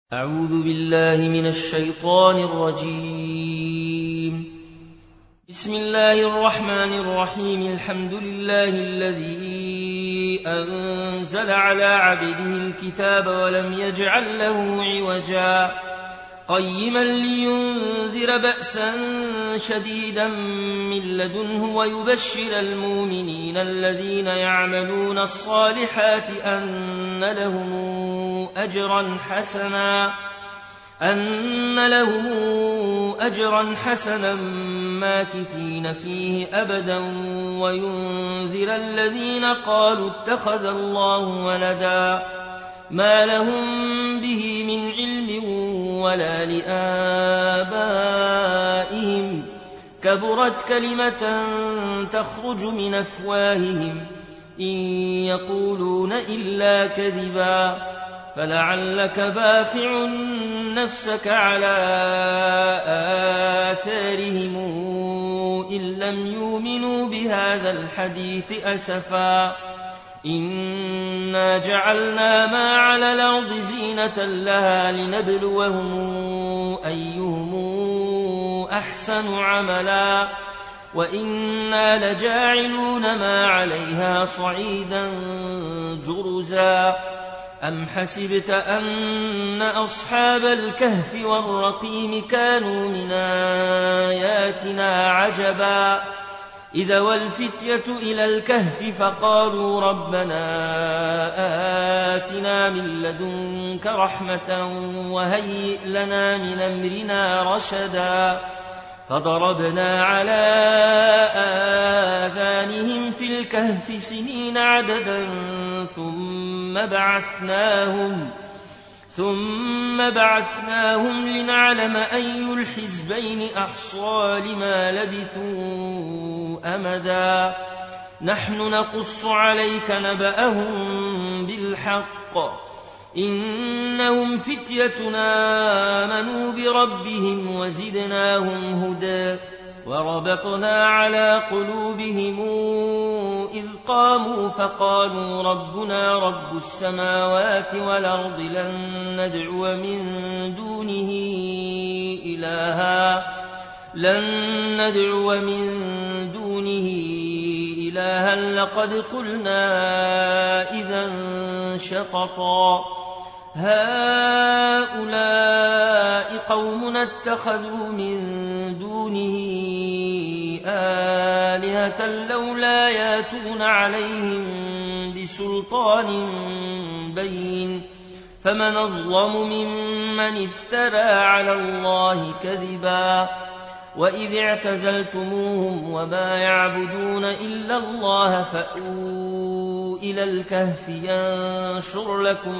أعوذ بالله من الشيطان الرجيم. بسم الله الرحمن الرحيم. الحمد لله الذي أنزل على عبده الكتاب ولم يجعل له عوجا قيما لينذر بأسا شديدا من لدنه ويبشر المؤمنين الذين يعملون الصالحات أن لهم أجرا حسنا ماكثين فيه أبدا وينذر الذين قالوا اتخذ الله ولدا ما لهم به من علم ولا لآبائهم كبرت كلمة تخرج من أفواههم إن يقولون إلا كذبا فلعلك باخع نفسك على آثارهم إن لم يؤمنوا بهذا الحديث أسفا إنا جعلنا ما على الأرض زينة لها لنبلوهم أيهم أحسن عملا وإنا لجاعلون ما عليها صعيدا جرزا أم حسبت أن أصحاب الكهف والرقيم كانوا من آياتنا عجبا إذا والفتية إلى الكهف فقالوا ربنا آتنا من لدنك رحمة وهيئ لنا من أمرنا رشدا فضربنا على آذانهم في الكهف سنين عددا ثم بعثناهم لنعلم أي الحزبين أحصى لما لبثوا أمدا نحن نقص عليك نبأهم بالحق إنهم فتيتنا آمنوا بربهم وزدناهم هدى وربطنا على قلوبهم إذ قاموا فقالوا ربنا رب السماوات والأرض لن ندعو من دونه إلها لقد قلنا إذا شططا هؤلاء قوم اتخذوا من دونه آلهة لولا ياتون عليهم بسلطان بين فمن أظلم ممن افترى على الله كذبا وإذ اعتزلتموهم وما يعبدون إلا الله فأووا إلى الكهف ينشر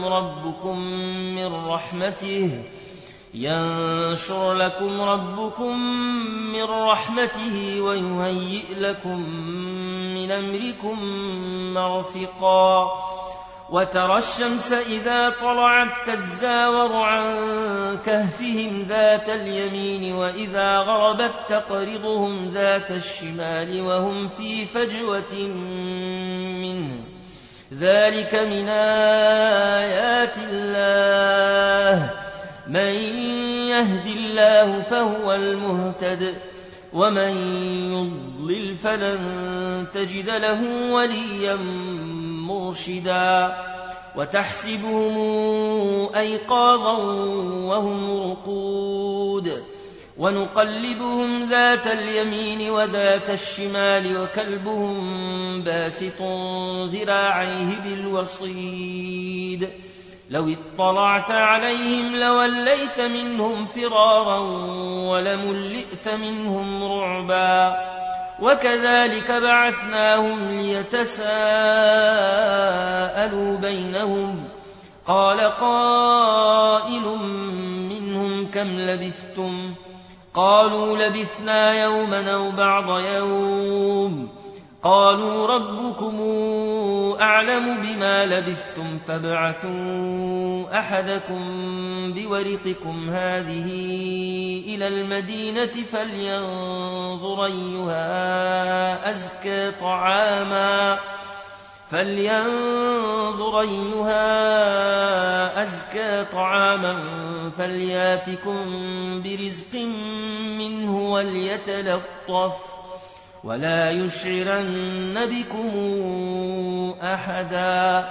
لكم ربكم من رحمته ويهيئ لكم من أمركم مرفقا وترى الشمس إذا طلعت تزاور عن كهفهم ذات اليمين وإذا غربت تقرضهم ذات الشمال وهم في فجوة منه ذلك من آيات الله من يهد الله فهو المهتد ومن يضلل فلن تجد له وليا مرشدا وتحسبهم أيقاظا وهم رقود ونقلبهم ذات اليمين وذات الشمال وكلبهم باسط ذراعيه بالوصيد لو اطلعت عليهم لوليت منهم فرارا ولملئت منهم رعبا وكذلك بعثناهم ليتساءلوا بينهم قال قائل منهم كم لبثتم قالوا لبثنا يوما أو بعض يوم قالوا ربكم أعلم بما لبثتم فابعثوا أحدكم بورقكم هذه إلى المدينة فلينظر أيها أزكى طعاما فلينظر أيها أزكى طعاما فلياتكم برزق منه وليتلطف ولا يشعرن بكم أحدا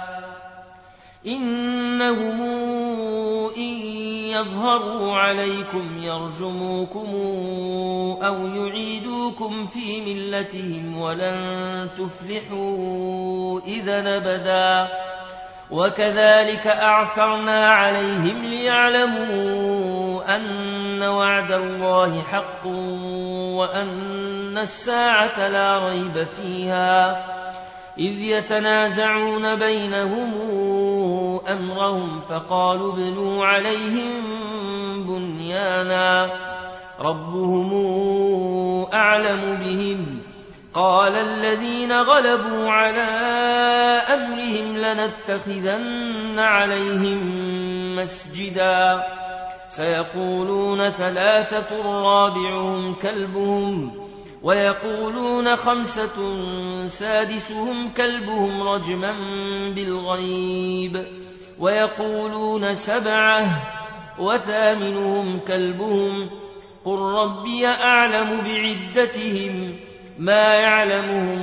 إنهم إن يظهروا عليكم يرجموكم أو يعيدوكم في ملتهم ولن تفلحوا إذا أبدا وكذلك أعثرنا عليهم ليعلموا أن وعد الله حق وأن الساعة لا ريب فيها إذ يتنازعون بينهم أمرهم فقالوا ابنوا عليهم بنيانا ربهم أعلم بهم قال الذين غلبوا على أمرهم لنتخذن عليهم مسجدا سيقولون ثلاثة رابعهم كلبهم ويقولون خمسة سادسهم كلبهم رجما بالغيب ويقولون سبعة وثامنهم كلبهم قل ربي أعلم بعدتهم ما يعلمهم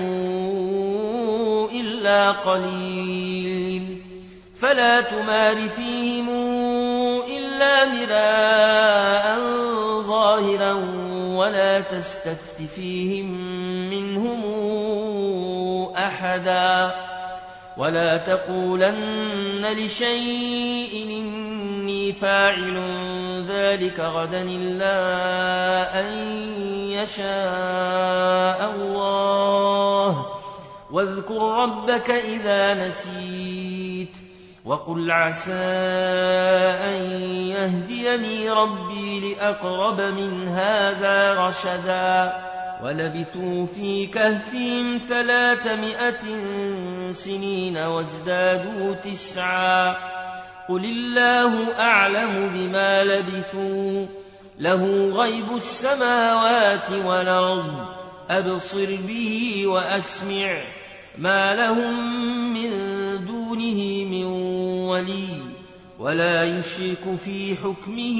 إلا قليل فلا تمار فيهم إلا مراء ظاهرا ولا تستفت فيهم منهم أحدا ولا تقولن لشيء إني فاعل ذلك غدا إلا أن يشاء الله واذكر ربك إذا نسيت وقل عسى أن يهديني ربي لأقرب من هذا رشدا ولبثوا في كهفهم 300 سنين وازدادوا 9 قل الله أعلم بما لبثوا له غيب السماوات والأرض أبصر به وأسمع ما لهم من دونه من ولي ولا يشرك في حكمه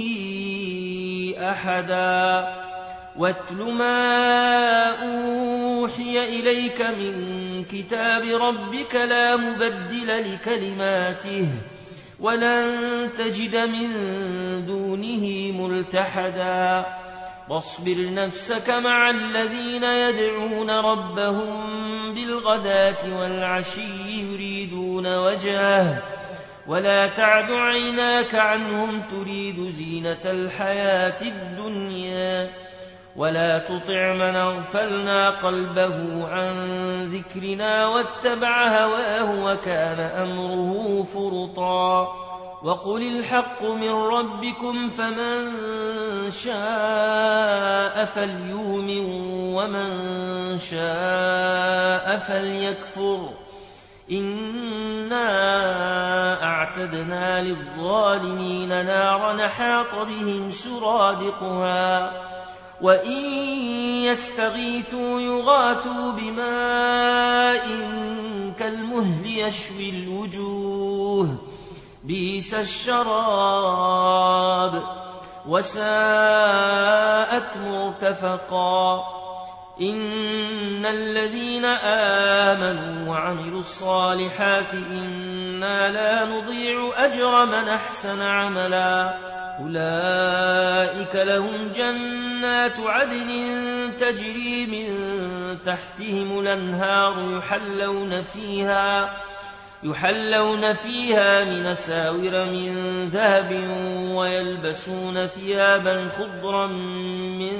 أحدا واتل ما أوحي إليك من كتاب ربك لا مبدل لكلماته ولن تجد من دونه ملتحدا واصبر نفسك مع الذين يدعون ربهم بالغداة والعشي يريدون وجهه ولا تعد عيناك عنهم تريد زينة الحياة الدنيا ولا تطع من أغفلنا قلبه عن ذكرنا واتبع هواه وكان أمره فرطا وقل الحق من ربكم فمن شاء فليؤمن ومن شاء فليكفر إنا أعتدنا للظالمين نارا حاط بهم سرادقها وإن يستغيثوا يغاثوا بماء كالمهل يشوي الوجوه بئس الشراب وساءت مرتفقا إن الذين آمنوا وعملوا الصالحات إنا لا نضيع أجر من أحسن عملا أولئك لهم جنات عدن تجري من تحتهم الأنهار يحلون فيها من أساور من ذهب ويلبسون ثيابا خضرا من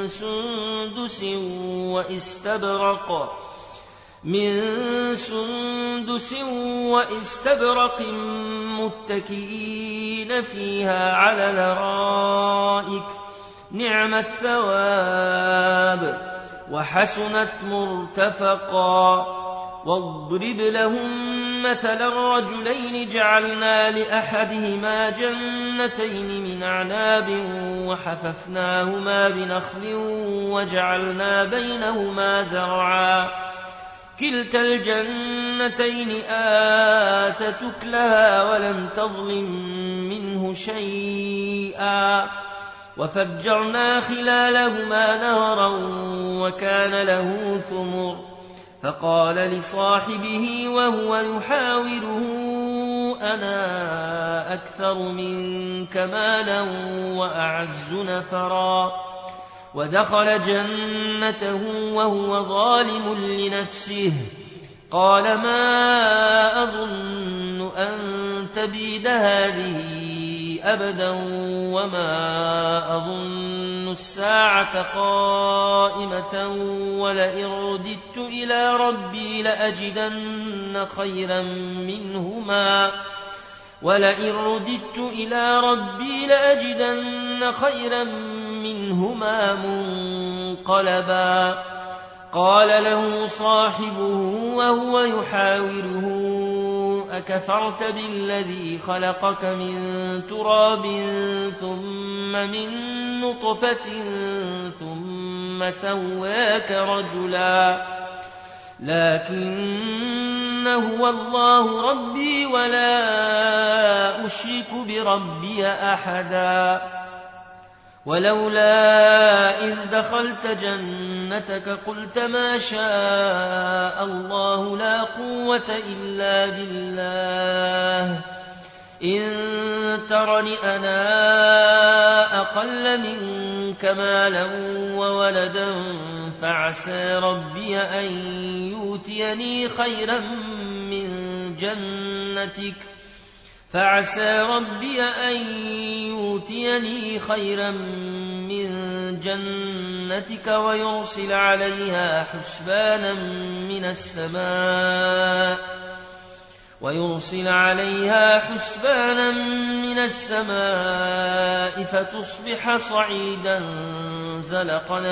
سندس واستبرق متكئين فيها على الأرائك نعم الثواب وحسنت مرتفقا واضرب لهم مثلا رجلين جعلنا لأحدهما جنتين من أعناب وحففناهما بنخل وجعلنا بينهما زرعا كلتا الجنتين آتت أكلها ولم تظلم منه شيئا وفجرنا خلالهما نهرا وكان له ثمر فقال لصاحبه وهو يحاوره أنا أكثر منك مالا وأعز نفرا ودخل جنته وهو ظالم لنفسه قال ما أظن أن تبيد هذه أبدا وما أظن الساعة قائمة ولئن رددت إلى ربي لأجدن خيرا منهما منقلبا قال له صاحبه وهو يحاوره أكفرت بالذي خلقك من تراب ثم من نطفة ثم سواك رجلا لكن هو الله ربي ولا أشرك بربي أحدا ولولا إذ دخلت جنتك قلت ما شاء الله لا قوة إلا بالله إن ترني أنا أقل منك مالا وولدا فعسى ربي أن يؤتيني خيرا من جنتك ويرسل عليها حسبانا من السماء فتصبح صعيدا زلقا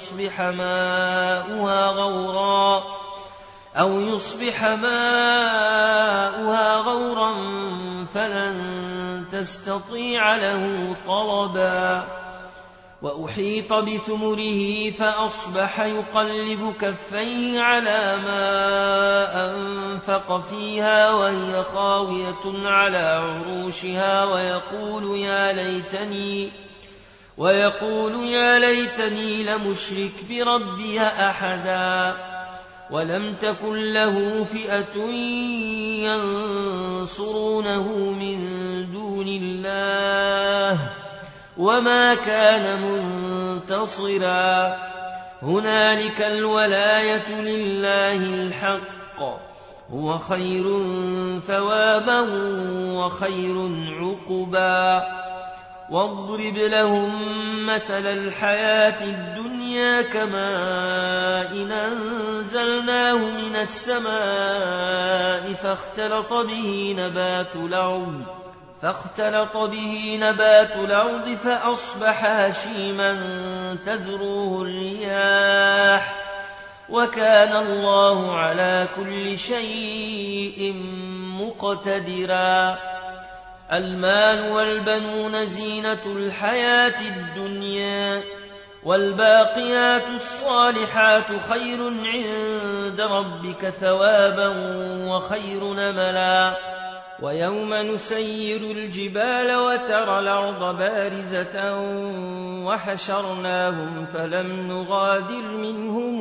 أو يصبح ماؤها غورا فلن تستطيع له طلبا وأحيط بثمره فأصبح يقلب كفيه على ما أنفق فيها وهي خاوية على عروشها ويقول يا ليتني لمشرك بربي أحدا ولم تكن له فئة ينصرونه من دون الله وما كان منتصرا هنالك الولاية لله الحق هو خير ثوابا وخير عقبا واضرب لهم مثل الحياة الدنيا كماء أنزلناه من السماء فاختلط به نبات الأرض فأصبح هشيما تذروه الرياح وكان الله على كل شيء مقتدرا المال والبنون زينة الحياة الدنيا والباقيات الصالحات خير عند ربك ثوابا وخير نملا ويوم نسير الجبال وترى الأرض بارزة وحشرناهم فلم نغادر منهم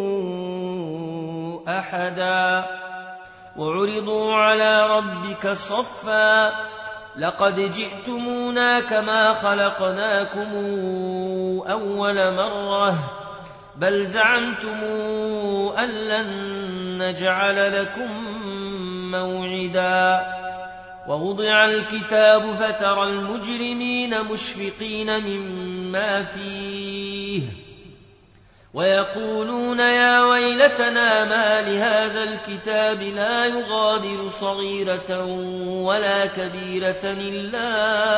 أحدا وعرضوا على ربك صفا لقد جئتمونا كما خلقناكم أول مرة بل زعمتم أن لن نجعل لكم موعدا ووضع الكتاب فترى المجرمين مشفقين مما فيه ويقولون يا ويلتنا ما لهذا الكتاب لا يغادر صغيرة ولا كبيرة إلا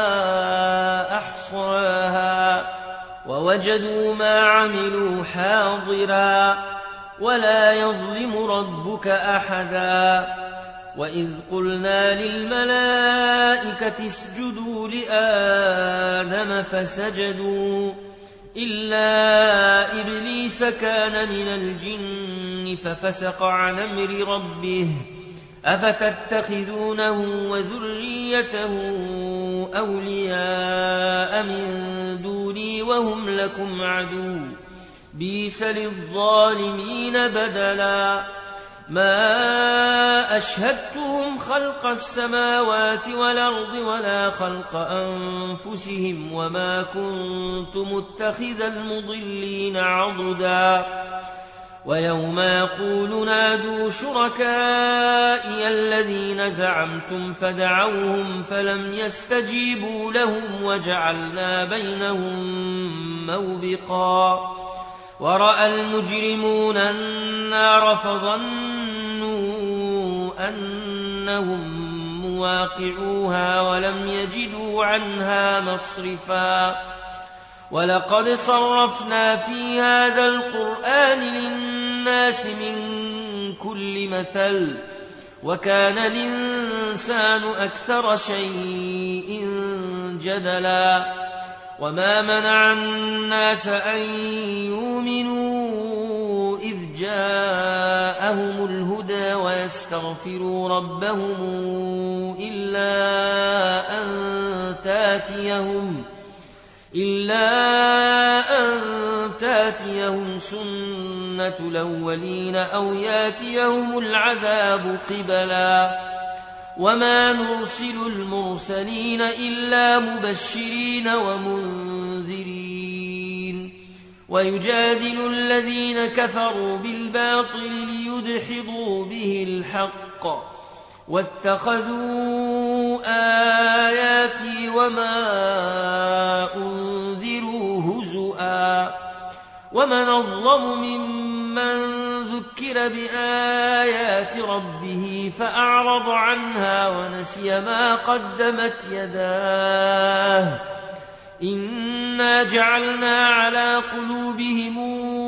أحصاها ووجدوا ما عملوا حاضرا ولا يظلم ربك أحدا وإذ قلنا للملائكة اسجدوا لآدم فسجدوا إلا إبليس كان من الجن ففسق عن أمر ربه أفتتخذونه وذريته أولياء من دوني وهم لكم عدو بئس للظالمين بدلا ما أشهدتهم خلق السماوات والأرض ولا خلق أنفسهم وما كنت متخذ المضلين عضدا ويوم يقول نادوا شركائي الذين زعمتم فدعوهم فلم يستجيبوا لهم وجعلنا بينهم موبقا ورأى المجرمون النار فظنوا أنهم مواقعوها ولم يجدوا عنها مصرفا ولقد صرفنا في هذا القرآن للناس من كل مثل وكان الإنسان أكثر شيء جدلا وما منع الناس أن يؤمنوا إذ جاءهم الهدى ويستغفروا ربهم إلا أن تاتيهم سنة الأولين أو ياتيهم العذاب قبلا وما نرسل المرسلين إلا مبشرين ومنذرين ويجادل الذين كفروا بالباطل ليدحضوا به الحق واتخذوا آياتي وما أنذروا هزؤا ومن أظلم ممن ذكر بآيات ربه فأعرض عنها ونسي ما قدمت يداه إنا جعلنا على قلوبهم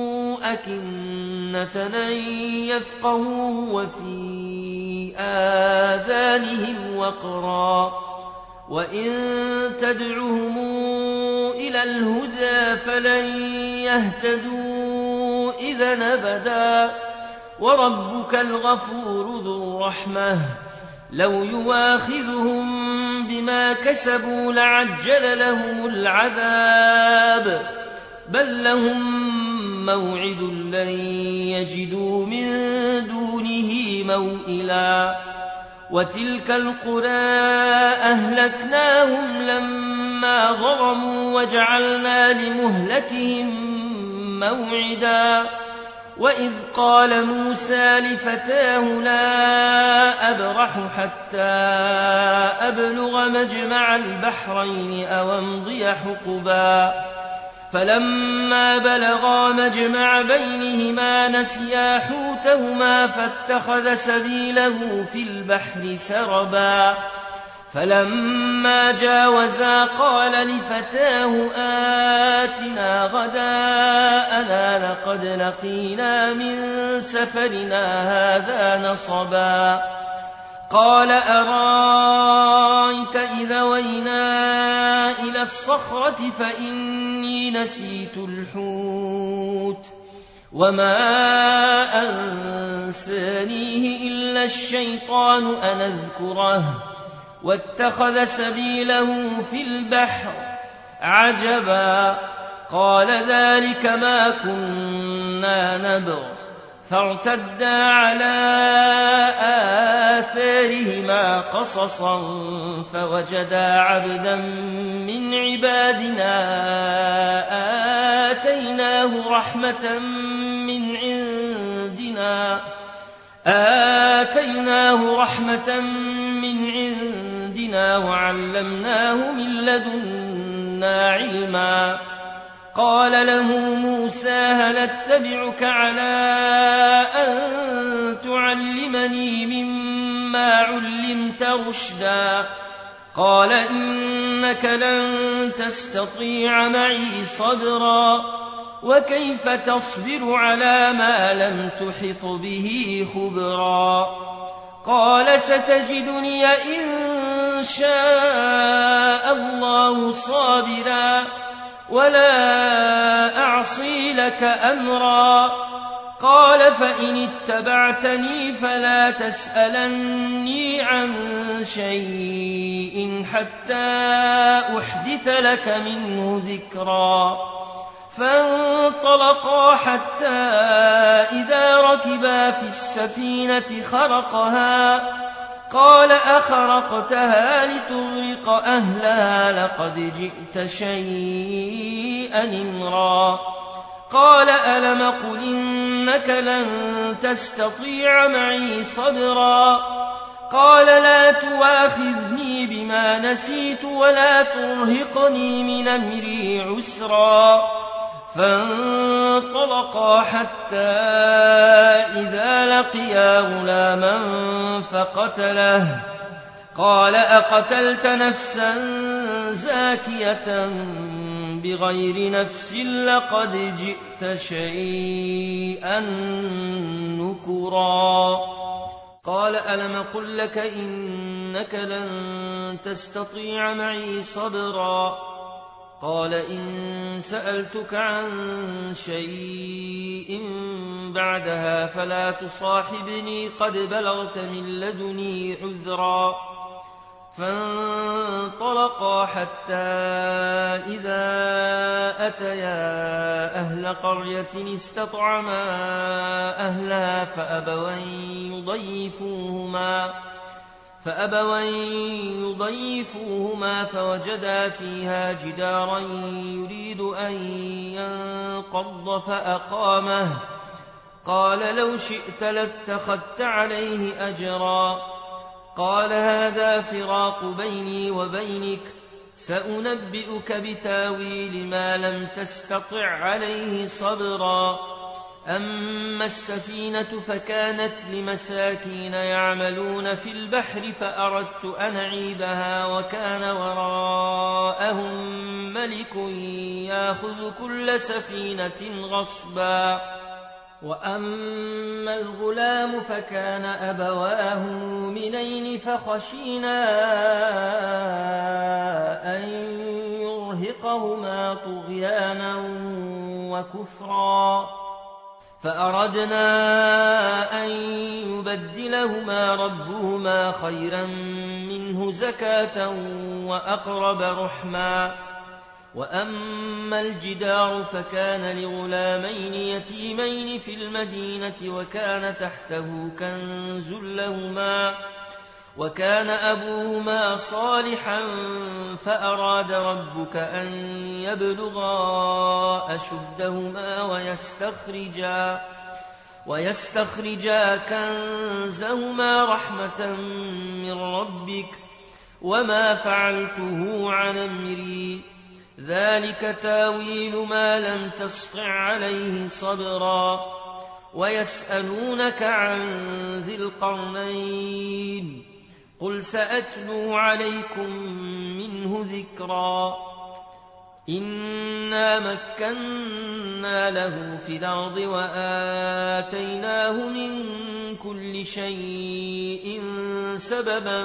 أكنة أن يفقهوه وفي آذانهم وقرا وإن تدعهم إلى الهدى فلن يهتدوا إذا أبدا وربك الغفور ذو الرحمة لو يواخذهم بما كسبوا لعجل لهم العذاب بل لهم موعد لن يجدوا من دونه موئلا وتلك القرى أهلكناهم لما ظلموا وجعلنا لمهلكهم موعدا وإذ قال موسى لفتاه لا أبرح حتى أبلغ مجمع البحرين أو أمضي حقبا فلما بلغا مجمع بينهما نسيا حوتهما فاتخذ سبيله في البحر سربا فلما جاوزا قال لفتاه آتنا غداءنا لقد لقينا من سفرنا هذا نصبا قال أرايت إذا وينا إلى الصخرة فإني نسيت الحوت وما أنسانيه إلا الشيطان أن أذكره واتخذ سبيله في البحر عجبا قال ذلك ما كنا نبغ فارتدا على آثارهما قصصا فوجدا عبدا من عبادنا آتيناه رحمة من عندنا وعلمناه من لدنا علما قال له موسى هل اتبعك على أن تعلمني مما علمت رشدا قال إنك لن تستطيع معي صبرا وكيف تصبر على ما لم تحط به خبرا قال ستجدني إن شاء الله صابرا ولا أعصي لك أمرا قال فإن اتبعتني فلا تسألني عن شيء حتى أحدث لك منه ذكرا. فانطلقا حتى إذا ركبا في السفينة خرقها قال أخرقتها لتغرق أهلها لقد جئت شيئا إمرا. قال ألم قل إنك لن تستطيع معي صبرا. قال لا تواخذني بما نسيت ولا ترهقني من أمري عسرا. فانطلقا حتى إذا لقيا غلاما فقتله قال أقتلت نفسا زاكية بغير نفس لقد جئت شيئا نكرا. قال ألم قل لك إنك لن تستطيع معي صبرا. قال إن سألتك عن شيء بعدها فلا تصاحبني قد بلغت من لدني عذرا. فانطلقا حتى إذا أتيا أهل قرية استطعما أهلها فأبوا يضيفوهما فوجدا فيها جدارا يريد أن ينقض فأقامه. قال لو شئت لاتخذت عليه أجرا. قال هذا فراق بيني وبينك سأنبئك بتاويل ما لم تستطع عليه صبرا. أما السفينة فكانت لمساكين يعملون في البحر فأردت أن أعيبها وكان وراءهم ملك يأخذ كل سفينة غصبا. وأما الغلام فكان أبواه مؤمنين فخشينا أن يرهقهما طغيانا وكفرا فأردنا أن يبدلهما ربهما خيرا منه زكاة وأقرب رحما. وأما الجدار فكان لغلامين يتيمين في المدينة وكان تحته كنز لهما وكان أبوهما صالحا فأراد ربك أن يبلغا أشدهما ويستخرجا كنزهما رحمة من ربك وما فعلته عن أمري ذلك تاويل ما لم تسطع عليه صبرا. ويسألونك عن ذي القرنين قل سأتلو عليكم منه ذكرا. إنا مكنا له في الأرض وآتيناه من كل شيء سببا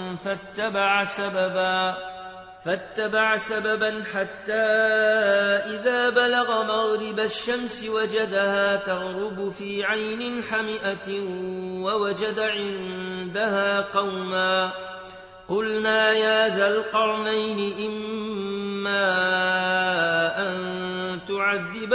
فاتبع سببا حتى إذا بلغ مغرب الشمس وجدها تغرب في عين حمئة ووجد عندها قوما. قلنا يا ذا القرنين إما أن تعذب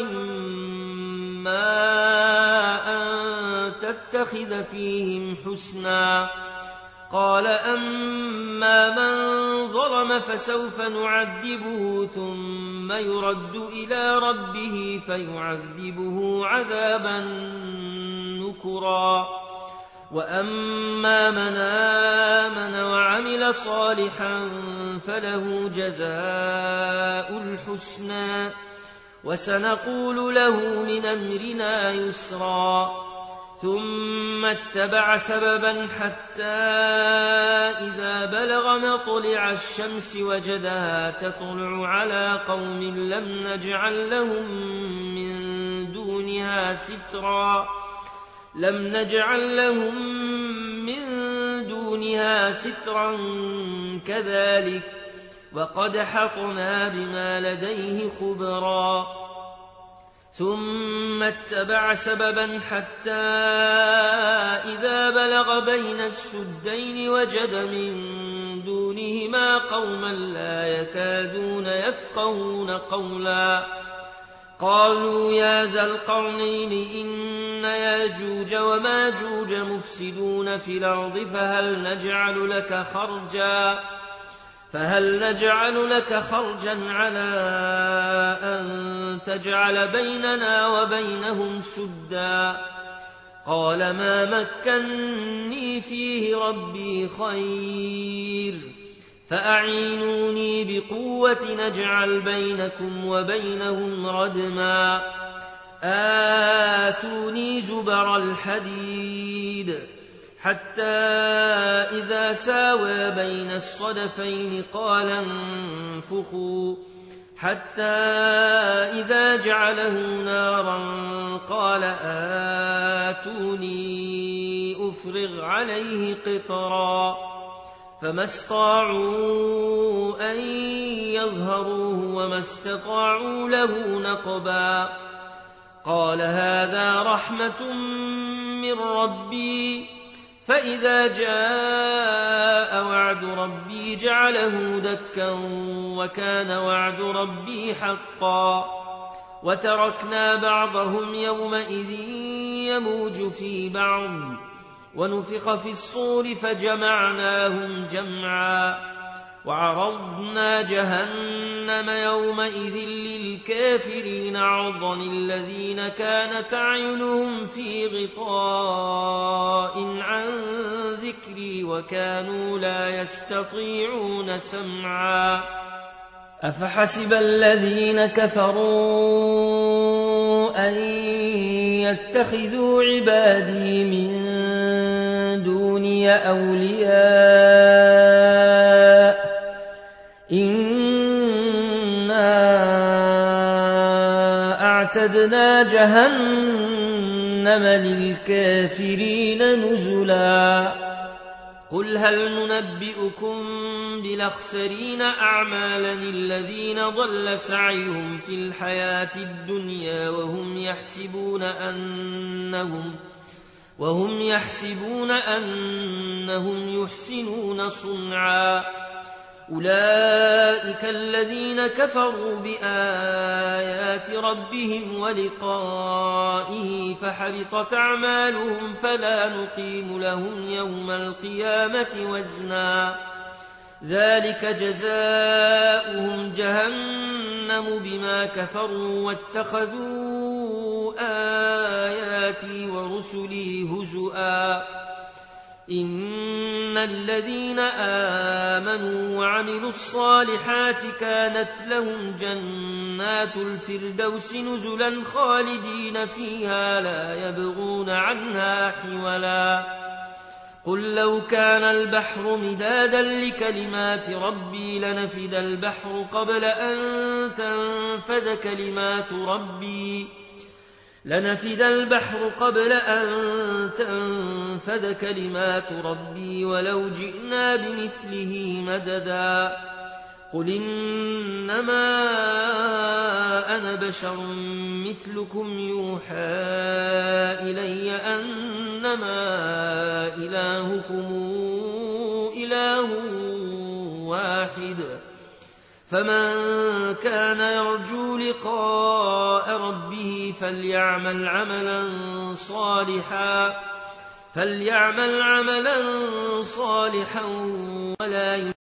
وإما أن تتخذ فيهم حسنا. قال أما من ظلم فسوف نعذبه ثم يرد إلى ربه فيعذبه عذابا نكرا. وأما من آمن وعمل صالحا فله جزاء الحسنى وسنقول له من أمرنا يسرا. ثم اتبع سببا حتى إذا بلغ مطلع الشمس وجدها تطلع على قوم لم نجعل لهم من دونها سترا كذلك وقد حطنا بما لديه خبرا. ثم اتبع سببا حتى إذا بلغ بين السدين وجد من دونهما قوما لا يكادون يفقهون قولا قالوا يا ذا القرنين إن ياجوج وماجوج مفسدون في الأرض فهل نجعل لك خرجا على أن تجعل بيننا وبينهم سدا قال ما مكني فيه ربي خير فأعينوني بقوة نجعل بينكم وبينهم ردما آتوني زبر الحديد حتى إذا ساوى بين الصدفين قال انفخوا حتى إذا جعله نارا قال آتوني أفرغ عليه قطرا فما استطاعوا أن يظهروه وما استطاعوا له نقبا قال هذا رحمة من ربي فإذا جاء وعد ربي جعله دكا وكان وعد ربي حقا وتركنا بعضهم يومئذ يموج في بعض ونفخ في الصور فجمعناهم جمعا وعرضنا جهنم يومئذ للكافرين عرضا الذين كانت أعينهم في غطاء عن ذكري وكانوا لا يستطيعون سمعا أفحسب الذين كفروا أن يتخذوا عبادي من دوني أولياء إنا أعتدنا جهنم للكافرين نزلا قل هل ننبئكم بالأخسرين أعمالا الذين ضل سعيهم في الحياة الدنيا وهم يحسبون أنهم يحسنون صنعا أولئك الذين كفروا بآيات ربهم ولقائه فحبطت أعمالهم فلا نقيم لهم يوم القيامة وزنا ذلك جزاؤهم جهنم بما كفروا واتخذوا آياتي ورسلي هزؤا إن الذين آمنوا وعملوا الصالحات كانت لهم جنات الفردوس نزلا خالدين فيها لا يبغون عنها حولا قل لو كان البحر مدادا لكلمات ربي لنفد البحر قبل أن تنفد كلمات ربي ولو جئنا بمثله مددا قل إنما أنا بشر مثلكم يوحى إلي أنما إلهكم إله واحد فمن كان يرجو لقاء ربه فليعمل عملا صالحا ولا